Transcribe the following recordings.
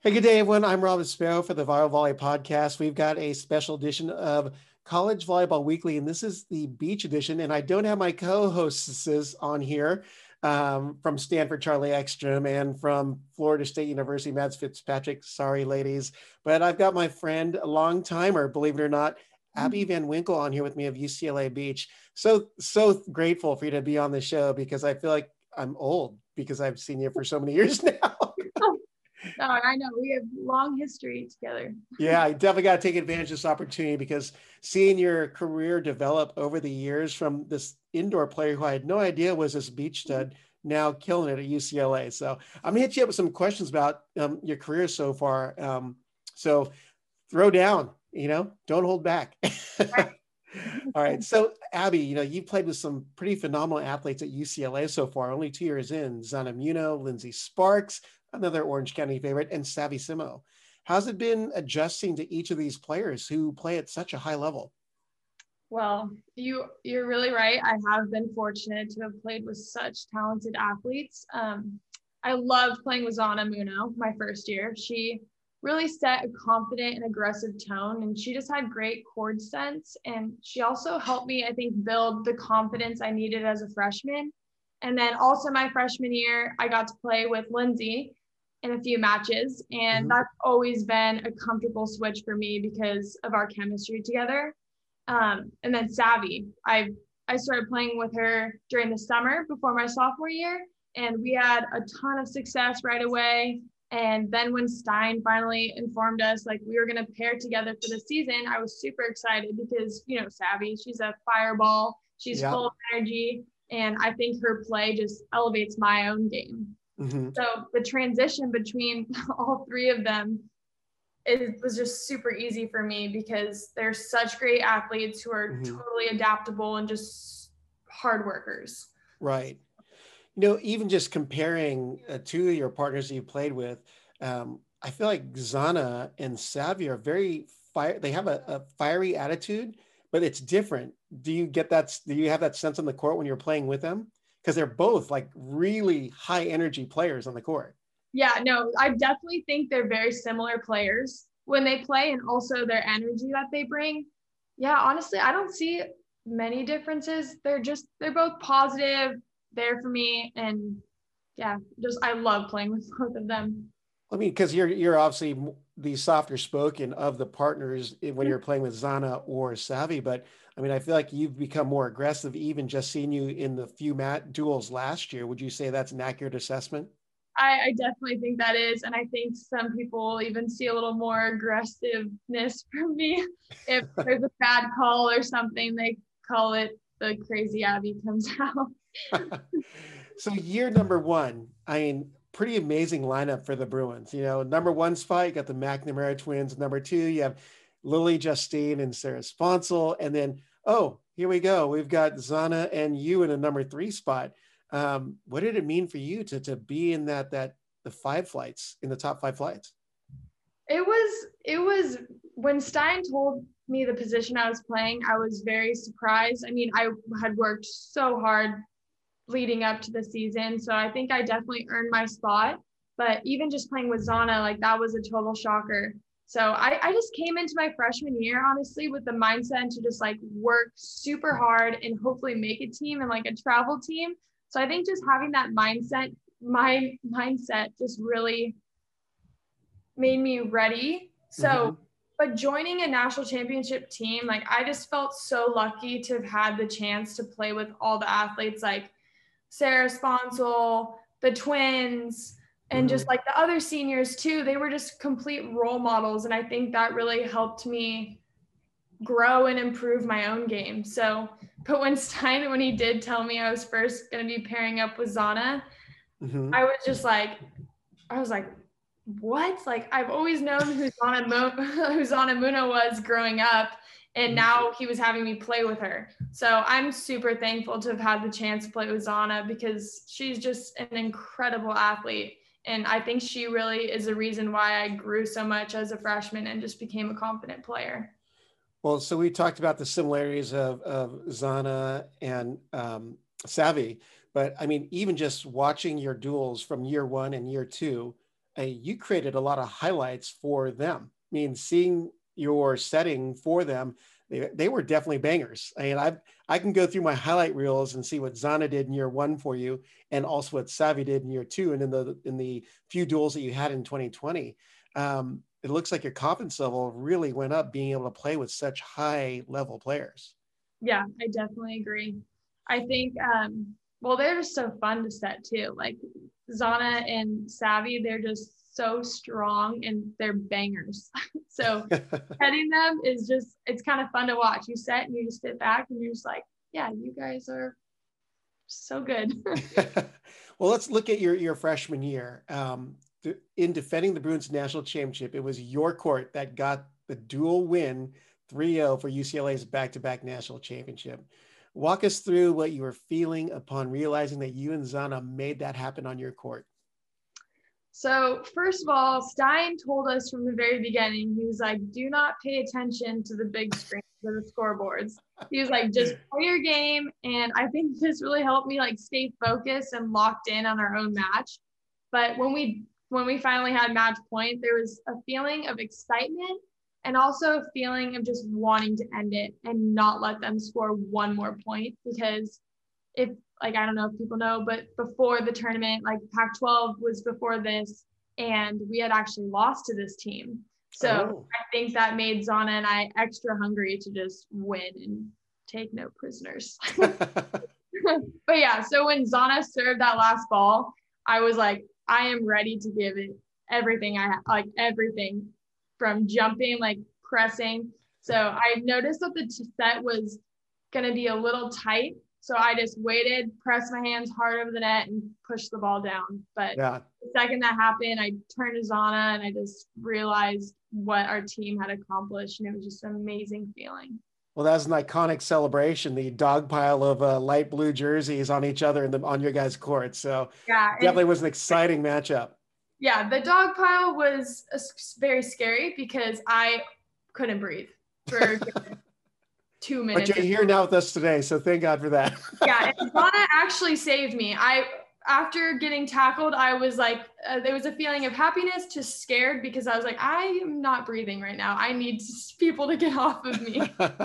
Hey, good day, everyone. I'm Robin Sparrow for the Viral Volley podcast. We've got a special edition of College Volleyball Weekly, and this is the beach edition. And I don't have my co-hostesses on here from Stanford, Charlie Ekstrom, and from Florida State University, Mads Fitzpatrick. Sorry, ladies. But I've got my friend, a long timer, believe it or not, Abby Van Winkle on here with me of UCLA Beach. So grateful for you to be on the show because I feel like I'm old because I've seen you for so many years now. No, I know we have long history together. Yeah, I definitely got to take advantage of this opportunity because seeing your career develop over the years from this indoor player who I had no idea was this beach stud, now killing it at UCLA. So I'm gonna hit you up with some questions about your career so far. So throw down, don't hold back. All right. So Abby, you played with some pretty phenomenal athletes at UCLA so far, only 2 years in: Zana Muno, Lindsay Sparks, another Orange County favorite, and Savvy Simo. How's it been adjusting to each of these players who play at such a high level? Well, you're really right. I have been fortunate to have played with such talented athletes. I loved playing with Zana Muno my first year. She really set a confident and aggressive tone, and she just had great chord sense. And she also helped me, I think, build the confidence I needed as a freshman. And then also my freshman year, I got to play with Lindsay in a few matches. And that's always been a comfortable switch for me because of our chemistry together. And then Savvy, I started playing with her during the summer before my sophomore year, and we had a ton of success right away. And then when Stein finally informed us, like, we were going to pair together for the season, I was super excited because, Savvy, she's a fireball. She's full of energy. And I think her play just elevates my own game. So the transition between all three of them, it was just super easy for me because they're such great athletes who are totally adaptable and just hard workers. Right. Even just comparing two of your partners that you played with, I feel like Zana and Savvy are they have a fiery attitude, but it's different. Do you have that sense on the court when you're playing with them? Because they're both like really high energy players on the court. Yeah, no, I definitely think they're very similar players when they play, and also their energy that they bring. Yeah, honestly, I don't see many differences. They're both positive, there for me, and yeah, I love playing with both of them. I mean, because you're obviously the softer spoken of the partners when you're playing with Zana or Savvy, but I mean, I feel like you've become more aggressive, even just seeing you in the few duels last year. Would you say that's an accurate assessment? I definitely think that is. And I think some people even see a little more aggressiveness from me. If there's a bad call or something, they call it the crazy Abby comes out. So year number one, I mean, pretty amazing lineup for the Bruins. Number one spot, you got the McNamara twins. Number two, you have Lily Justine and Sarah Sponsel. And then, here we go. We've got Zana and you in a number three spot. What did it mean for you to be in the top five flights? It was when Stein told me the position I was playing, I was very surprised. I mean, I had worked so hard leading up to the season, so I think I definitely earned my spot. But even just playing with Zana, like, that was a total shocker. So I just came into my freshman year, honestly, with the mindset to just like work super hard and hopefully make a team and like a travel team. So I think just having that mindset, my mindset just really made me ready. So, but joining a national championship team, like, I just felt so lucky to have had the chance to play with all the athletes, like Sarah Sponsel, the twins, and just like the other seniors too. They were just complete role models. And I think that really helped me grow and improve my own game. So, but when he did tell me I was first going to be pairing up with Zana, I was like, what? Like, I've always known who Zana Muno was growing up, and now he was having me play with her. So I'm super thankful to have had the chance to play with Zana because she's just an incredible athlete. And I think she really is the reason why I grew so much as a freshman and just became a confident player. Well, so we talked about the similarities of Zana and Savvy, but I mean, even just watching your duels from year one and year two, you created a lot of highlights for them. I mean, seeing your setting for them, they were definitely bangers. I mean, I can go through my highlight reels and see what Zana did in year one for you, and also what Savvy did in year two, and in the few duels that you had in 2020. It looks like your confidence level really went up being able to play with such high level players. Yeah, I definitely agree. I think, well, they're just so fun to set too. Like Zana and Savvy, they're just so strong and they're bangers. So setting them is just, it's kind of fun to watch. You set and you just sit back and you're just like, yeah, you guys are so good. Well, let's look at your freshman year. In defending the Bruins national championship, it was your court that got the dual win 3-0 for UCLA's back-to-back national championship. Walk us through what you were feeling upon realizing that you and Zana made that happen on your court. So first of all, Stein told us from the very beginning, he was like, do not pay attention to the big screen or the scoreboards. He was like, just play your game. And I think this really helped me like stay focused and locked in on our own match. But when we finally had match point, there was a feeling of excitement and also a feeling of just wanting to end it and not let them score one more point. Because if, like, I don't know if people know, but before the tournament, like Pac-12 was before this, and we had actually lost to this team. So I think that made Zana and I extra hungry to just win and take no prisoners. But yeah, so when Zana served that last ball, I was like, I am ready to give it everything I have, like everything from jumping, like pressing. So I noticed that the set was going to be a little tight. So I just waited, pressed my hands hard over the net and pushed the ball down. But the second that happened, I turned to Zana and I just realized what our team had accomplished. And it was just an amazing feeling. Well, that was an iconic celebration, the dog pile of light blue jerseys on each other on your guys' court. So yeah, definitely was an exciting matchup. Yeah, the dog pile was very scary because I couldn't breathe for 2 minutes. But you're here now with us today, so thank God for that. Yeah, and Zana actually saved me. After getting tackled, I was like, there was a feeling of happiness to scared because I was like, I am not breathing right now. I need people to get off of me.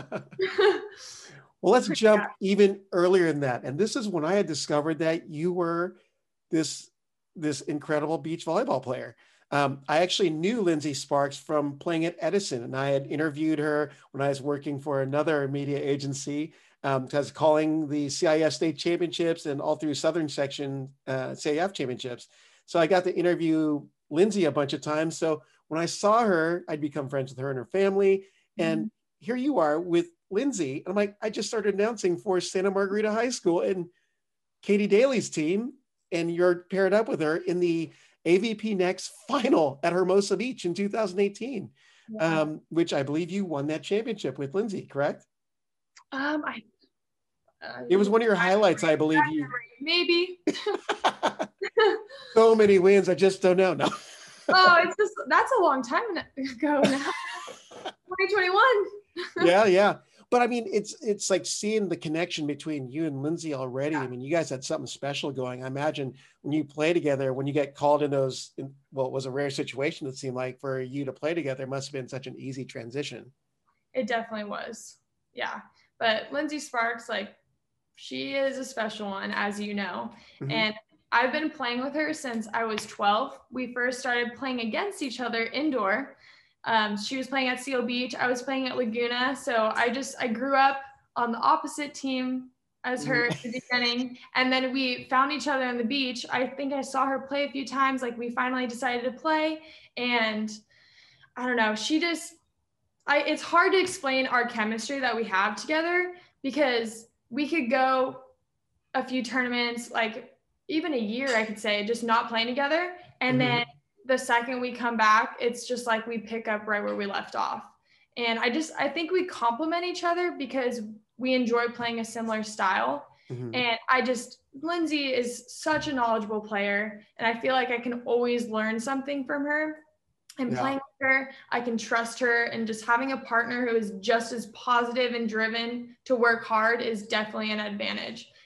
Well, let's jump even earlier than that. And this is when I had discovered that you were this incredible beach volleyball player. I actually knew Lindsay Sparks from playing at Edison, and I had interviewed her when I was working for another media agency, because calling the CIS state championships and all through Southern section CIF championships. So I got to interview Lindsay a bunch of times. So when I saw her, I'd become friends with her and her family. And here you are with Lindsay. And I'm like, I just started announcing for Santa Margarita High School and Katie Daly's team, and you're paired up with her in the AVP Next final at Hermosa Beach in 2018, which I believe you won that championship with Lindsay, correct? It was one of your highlights, I believe. Maybe. So many wins, I just don't know. No. Oh, that's a long time ago now. 2021. Yeah. But I mean, it's like seeing the connection between you and Lindsay already. I mean, you guys had something special going. I imagine when you play together, when you get called in those, well, it was a rare situation, it seemed like, for you to play together. It must have been such an easy transition. It definitely was. Yeah. But Lindsay Sparks, like, she is a special one, as you know. And I've been playing with her since I was 12. We first started playing against each other indoor. She was playing at Seal Beach. I was playing at Laguna. So I grew up on the opposite team as her at the beginning. And then we found each other on the beach. I think I saw her play a few times. Like, we finally decided to play. And I don't know, it's hard to explain our chemistry that we have together, because we could go a few tournaments, like even a year, I could say, just not playing together. And then the second we come back, it's just like we pick up right where we left off. And I think we complement each other because we enjoy playing a similar style. And Lindsay is such a knowledgeable player, and I feel like I can always learn something from her. And playing with her, I can trust her, and just having a partner who is just as positive and driven to work hard is definitely an advantage.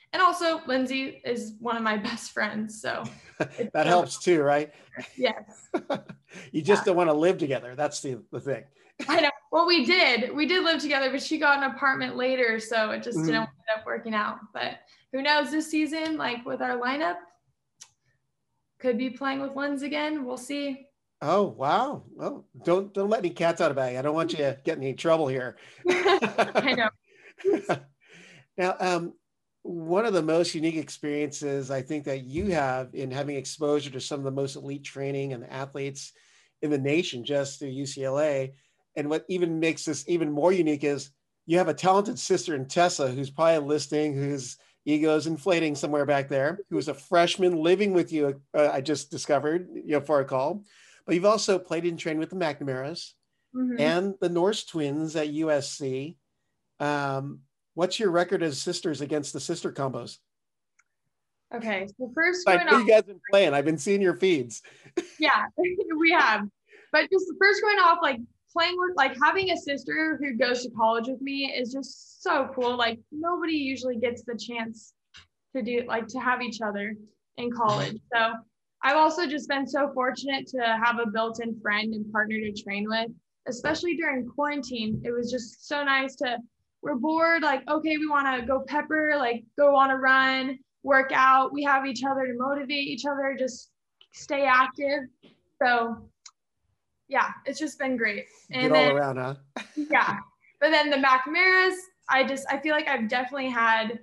And also Lindsay is one of my best friends. So that helps too, right? Yes. You just don't want to live together. That's the thing. I know. Well, we did live together, but she got an apartment later. So it just didn't end up working out. But who knows this season, like with our lineup, could be playing with Linz again. We'll see. Oh, wow. Well, don't let any cats out of bag. I don't want you to get in any trouble here. I know. Now, one of the most unique experiences I think that you have in having exposure to some of the most elite training and athletes in the nation just through UCLA. And what even makes this even more unique is you have a talented sister in Tessa, who's probably listening, whose ego is inflating somewhere back there, who's a freshman living with you. I just discovered, for a call. But you've also played and trained with the McNamara's and the Norse twins at USC. What's your record as sisters against the sister combos? Okay, so first I know you guys have been playing. I've been seeing your feeds. Yeah, we have. But just first going off, like playing with, like having a sister who goes to college with me is just so cool. Like nobody usually gets the chance to do, like to have each other in college. So I've also just been so fortunate to have a built-in friend and partner to train with, especially during quarantine. It was just so nice we're bored, like, okay, we want to go pepper, like go on a run, work out. We have each other to motivate each other, just stay active. So yeah, it's just been great. And Good all around, huh? Yeah. But then the McNamara's, I feel like I've definitely had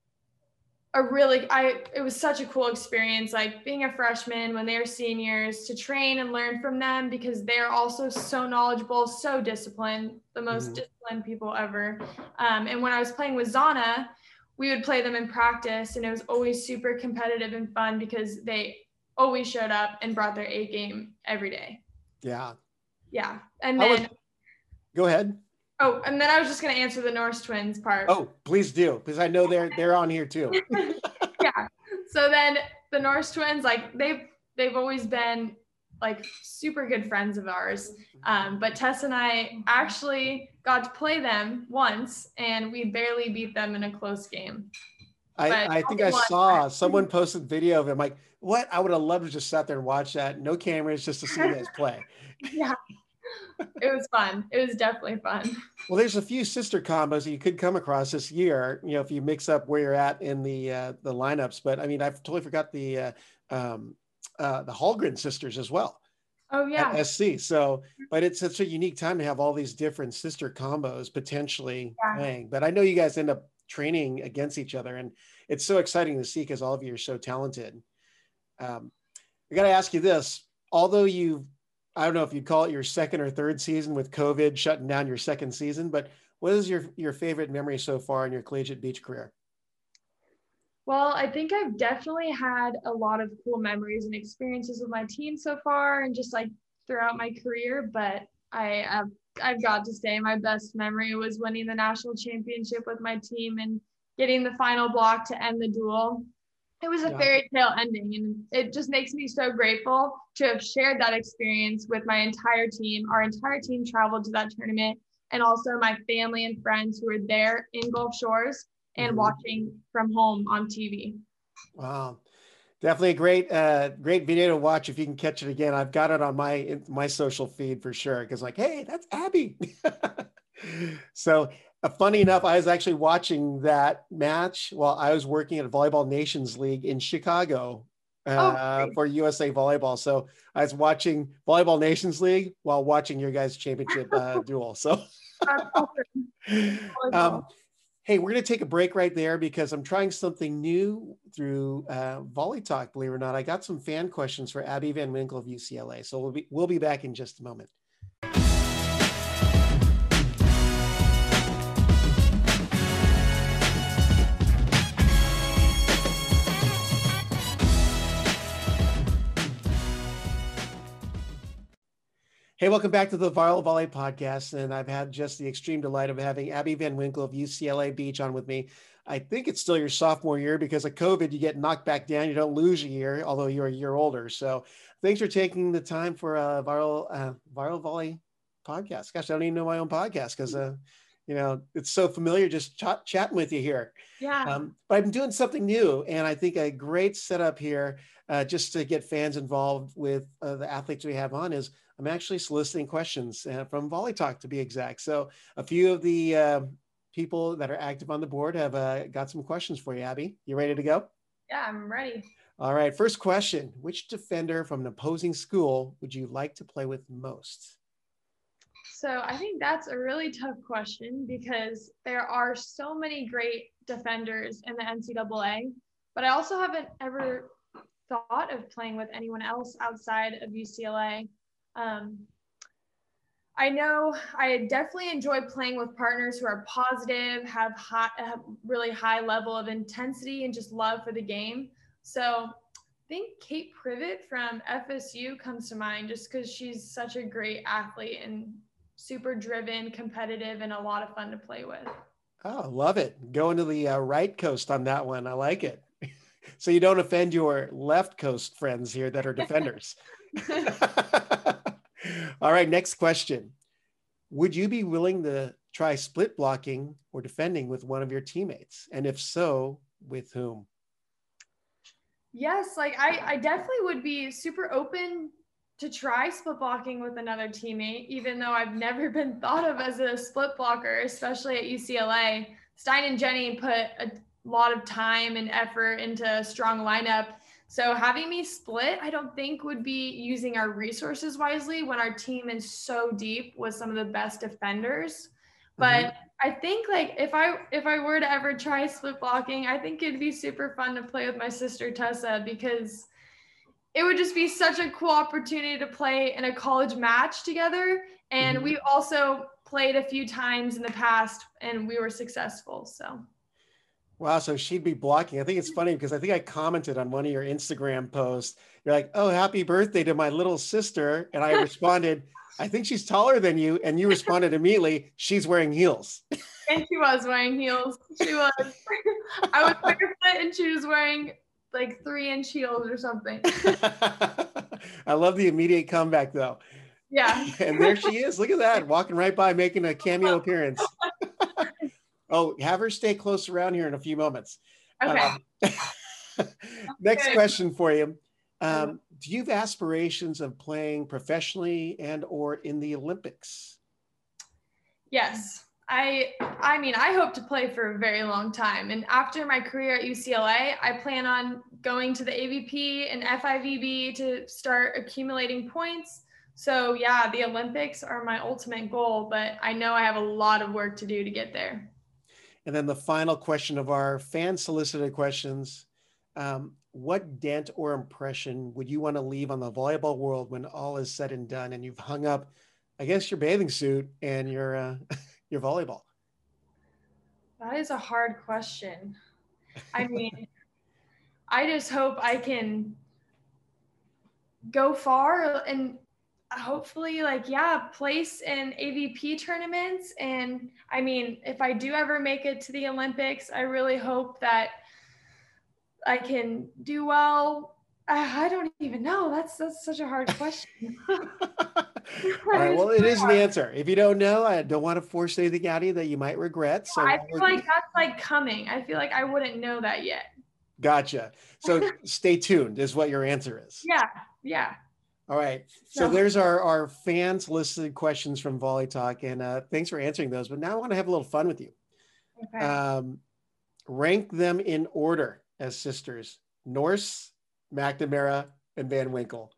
it was such a cool experience, like being a freshman when they're seniors, to train and learn from them because they're also so knowledgeable, so disciplined, the most disciplined people ever. And when I was playing with Zana, we would play them in practice, and it was always super competitive and fun because they always showed up and brought their A game every day. Yeah. Yeah. And then go ahead. Oh, and then I was just going to answer the Norse twins part. Oh, please do, because I know they're on here too. Yeah. So then the Norse twins, like they've always been like super good friends of ours. But Tess and I actually got to play them once, and we barely beat them in a close game. I think I saw someone posted video of it. I'm like, what? I would have loved to just sat there and watch that. No cameras, just to see you guys play. Yeah. It was fun. It was definitely fun. Well, there's a few sister combos that you could come across this year, if you mix up where you're at in the lineups. But I mean, I've totally forgot the Hallgren sisters as well. Oh yeah. At SC. So, but it's such a unique time to have all these different sister combos potentially playing. But I know you guys end up training against each other, and it's so exciting to see because all of you are so talented. I got to ask you this: although I don't know if you'd call it your second or third season with COVID shutting down your second season, but what is your favorite memory so far in your collegiate beach career? Well, I think I've definitely had a lot of cool memories and experiences with my team so far and just like throughout my career, but I've got to say my best memory was winning the national championship with my team and getting the final block to end the duel. It was a fairy tale ending, and it just makes me so grateful to have shared that experience with my entire team. Our entire team traveled to that tournament, and also my family and friends who were there in Gulf Shores and watching from home on TV. Wow. Definitely a great video to watch if you can catch it again. I've got it on my social feed for sure. Cause like, hey, that's Abby. So funny enough, I was actually watching that match while I was working at Volleyball Nations League in Chicago for USA Volleyball. So I was watching Volleyball Nations League while watching your guys' championship duel. So hey, we're going to take a break right there because I'm trying something new through Volley Talk, believe it or not. I got some fan questions for Abby Van Winkle of UCLA. So we'll be back in just a moment. Hey, welcome back to the Viral Volley Podcast. And I've had just the extreme delight of having Abby Van Winkle of UCLA Beach on with me. I think it's still your sophomore year because of COVID, you get knocked back down. You don't lose a year, although you're a year older. So thanks for taking the time for a Viral Volley Podcast. Gosh, I don't even know my own podcast because, it's so familiar just chatting with you here. Yeah. But I'm doing something new, and I think a great setup here, just to get fans involved with the athletes we have on, is I'm actually soliciting questions from Volley Talk, to be exact. So a few of the people that are active on the board have got some questions for you, Abby. You ready to go? Yeah, I'm ready. All right. First question: which defender from an opposing school would you like to play with most? So I think that's a really tough question because there are so many great defenders in the NCAA, but I also haven't ever thought of playing with anyone else outside of UCLA. I know I definitely enjoy playing with partners who are positive, have really high level of intensity and just love for the game. So I think Kate Privet from FSU comes to mind just because she's such a great athlete and super driven, competitive, and a lot of fun to play with. Oh, love it. Going to the right coast on that one. I like it. So you don't offend your left coast friends here that are defenders. All right, next question. Would you be willing to try split blocking or defending with one of your teammates? And if so, with whom? Yes, like I definitely would be super open to try split blocking with another teammate, even though I've never been thought of as a split blocker, especially at UCLA. Stein and Jenny put a lot of time and effort into a strong lineup. So having me split, I don't think would be using our resources wisely when our team is so deep with some of the best defenders. But I think like if I were to ever try split blocking, I think it'd be super fun to play with my sister Tessa because it would just be such a cool opportunity to play in a college match together. And we also played a few times in the past and we were successful. So. Wow. So she'd be blocking. I think it's funny because I think I commented on one of your Instagram posts. You're like, oh, happy birthday to my little sister. And I responded, I think she's taller than you. And you responded immediately, she's wearing heels. And she was wearing heels. She was. I was barefoot and she was wearing like 3-inch heels or something. I love the immediate comeback though. Yeah. And there she is. Look at that. Walking right by, making a cameo appearance. Oh, have her stay close around here in a few moments. Okay. Next question for you. Do you have aspirations of playing professionally and or in the Olympics? Yes. I mean, I hope to play for a very long time. And after my career at UCLA, I plan on going to the AVP and FIVB to start accumulating points. So yeah, the Olympics are my ultimate goal, but I know I have a lot of work to do to get there. And then the final question of our fan solicited questions. What dent or impression would you want to leave on the volleyball world when all is said and done and you've hung up, I guess, your bathing suit and your volleyball? That is a hard question. I mean, I just hope I can go far and hopefully place in AVP tournaments. And I mean, if I do ever make it to the Olympics, I really hope that I can do well. I don't even know. That's such a hard question. All right. Well, it is an answer. If you don't know, I don't want to force anything out of you that you might regret. So I feel like that's like coming. I feel like I wouldn't know that yet. Gotcha. So stay tuned is what your answer is. Yeah. Yeah. All right. So there's our fans listed questions from Volley Talk, and thanks for answering those. But now I want to have a little fun with you. Okay. Rank them in order as sisters: Norse, McNamara, and Van Winkle.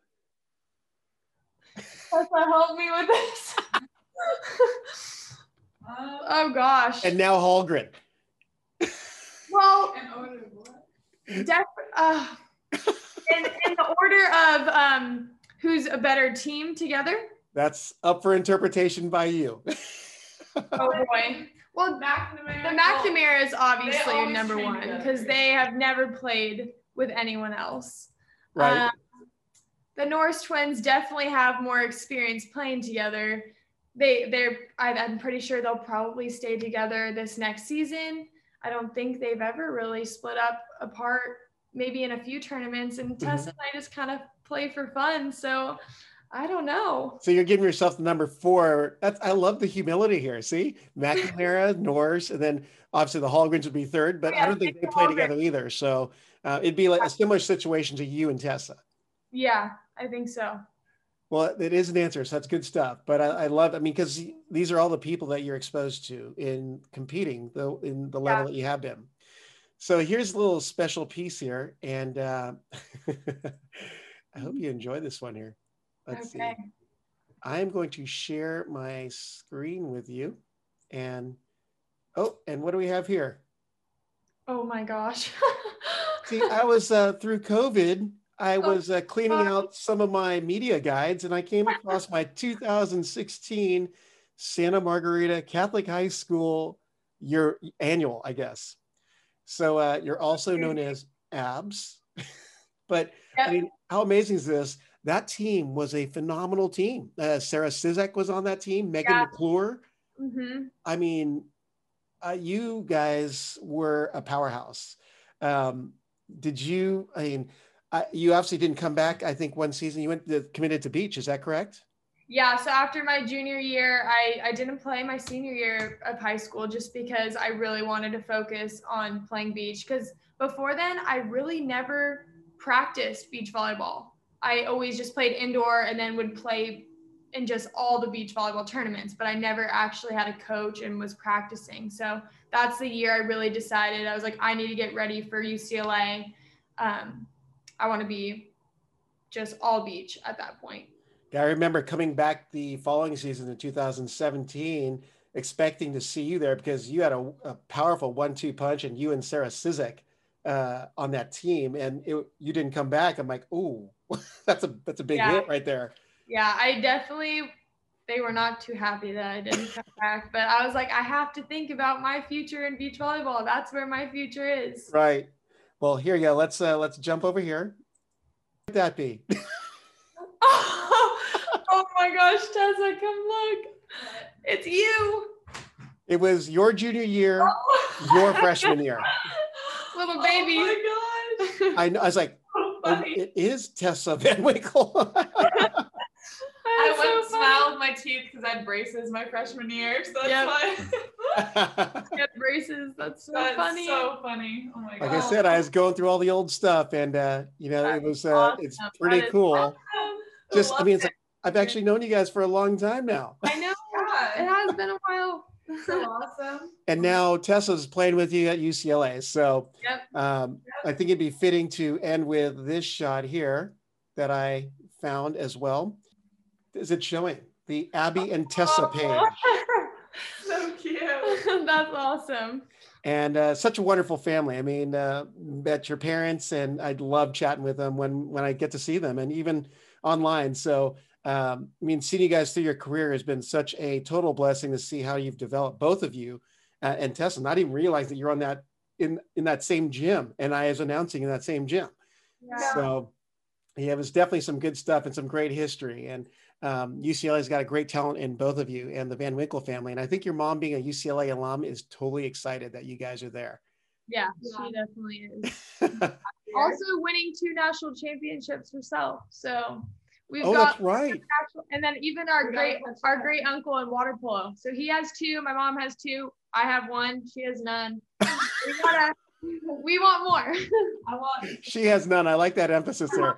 Tessa, help me with this. Oh gosh. And now Hallgren. Well, in the order of who's a better team together? That's up for interpretation by you. Oh boy. Well, the McNamara is obviously number one because they have never played with anyone else. Right. The Norris twins definitely have more experience playing together. I'm pretty sure they'll probably stay together this next season. I don't think they've ever really split up apart, maybe in a few tournaments. And Tessa and I just kind of play for fun. So I don't know. So you're giving yourself the number 4. I love the humility here. See, McNamara, Norse, and then obviously the Holmgrens would be third, but I don't think they play together either. So it'd be like a similar situation to you and Tessa. Yeah, I think so. Well, it is an answer, so that's good stuff. But I love, I mean, because these are all the people that you're exposed to in competing, though, in the level that you have been. So here's a little special piece here, and I hope you enjoy this one here. Let's see. I'm going to share my screen with you, and and what do we have here? Oh my gosh. See, I was through COVID. I was cleaning out some of my media guides, and I came across my 2016 Santa Margarita Catholic High School year annual, I guess. So you're also known as ABS. But I mean, how amazing is this? That team was a phenomenal team. Sarah Sizek was on that team, Megan McClure. Mm-hmm. I mean, you guys were a powerhouse. Did you, I mean, you obviously didn't come back. I think one season you committed to Beach. Is that correct? Yeah. So after my junior year, I didn't play my senior year of high school just because I really wanted to focus on playing beach. Because before then, I really never practiced beach volleyball. I always just played indoor and then would play in just all the beach volleyball tournaments, but I never actually had a coach and was practicing. So that's the year I really decided. I was like, I need to get ready for UCLA. I want to be just all beach at that point. Yeah, I remember coming back the following season in 2017, expecting to see you there because you had a powerful 1-2 punch, and you and Sarah Sizek on that team, and you didn't come back. I'm like, oh, that's a big hit right there. Yeah, they were not too happy that I didn't come back, but I was like, I have to think about my future in beach volleyball. That's where my future is. Right. Well, here you go. Let's jump over here. What would that be? Oh my gosh, Tessa, come look. It's you. It was your junior year, your freshman year. Little baby. Oh my gosh. I was like, it is Tessa Van Winkle. I wouldn't smile with my teeth because I had braces my freshman year, so that's why. Get braces. That's funny. So funny. Oh my god. Like I said, I was going through all the old stuff, and it was awesome. It's pretty cool. Awesome. Just, I mean, it's like, I've actually known you guys for a long time now. I know. It has been a while. So awesome. And now Tessa's playing with you at UCLA. So I think it'd be fitting to end with this shot here that I found as well. Is it showing the Abby and Tessa page? So cute. That's awesome. And such a wonderful family. I mean, met your parents, and I'd love chatting with them when I get to see them, and even online. So, I mean, seeing you guys through your career has been such a total blessing to see how you've developed, both of you, and Tessa. Not even realize that you're on that in that same gym, and I was announcing in that same gym. Yeah. So, yeah, it was definitely some good stuff and some great history. And UCLA's got a great talent in both of you and the Van Winkle family. And I think your mom, being a UCLA alum, is totally excited that you guys are there. Yeah, she definitely is. Also winning 2 national championships herself. So we've got that's right. And then even our great uncle in water polo. So he has 2, my mom has 2, I have 1, she has none. We want more. She has none. I like that emphasis there.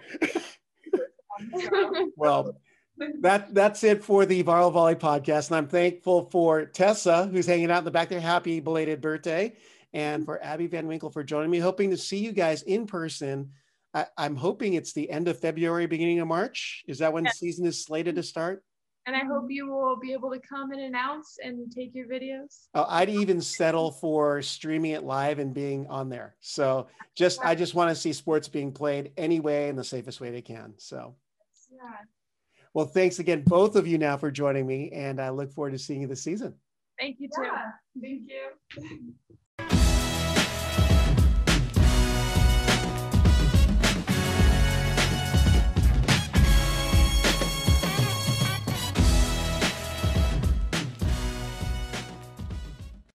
Well, that's it for the Viral Volley podcast. And I'm thankful for Tessa, who's hanging out in the back there. Happy belated birthday. And for Abby Van Winkle for joining me. Hoping to see you guys in person. I'm hoping it's the end of February, beginning of March. Is that when the season is slated to start? And I hope you will be able to come and announce and take your videos. I'd even settle for streaming it live and being on there. So I just want to see sports being played anyway in the safest way they can. So, well, thanks again, both of you now for joining me. And I look forward to seeing you this season. Thank you too. Thank you.